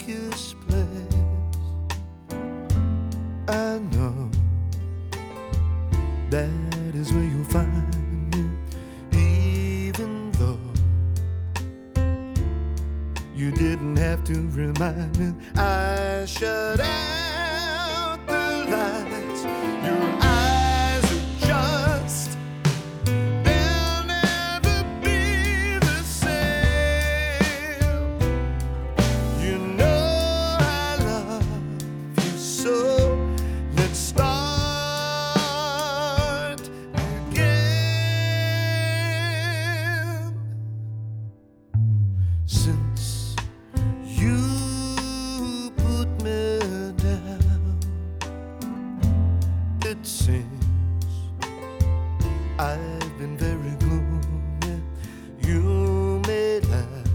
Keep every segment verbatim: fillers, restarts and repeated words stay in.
darkest place. I know that is where you'll find me, even though you didn't have to remind me. I shut out the lights. Your eyes adjust. They'll never be the same. You know I love you so. Let's start again. Since you put me down, it seems I've been very gloomy. You may laugh,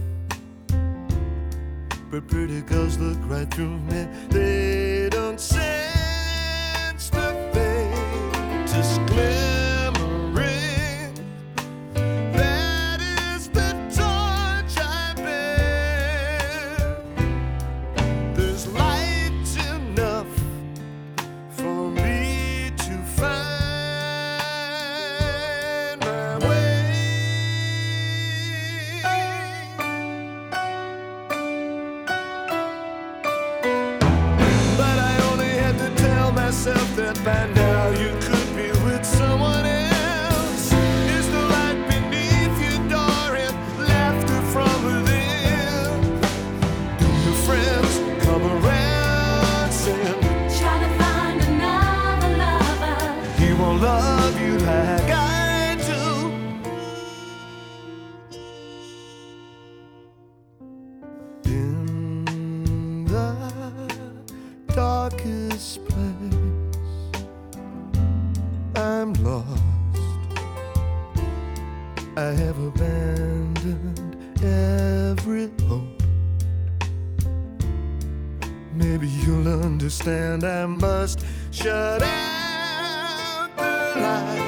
but pretty girls look right through me. They don't sense the faintest glimmering. That is the torch I bear. There's light enough for me to find my way. But I only had to tell myself that by now you could be with someone else. Is the light beneath your door and laughter from within? Do your friends come around saying Try to find another lover. he won't love you like I do? In the darkest place, I'm lost. I have abandoned every hope. Maybe you'll understand. I must shut out the light.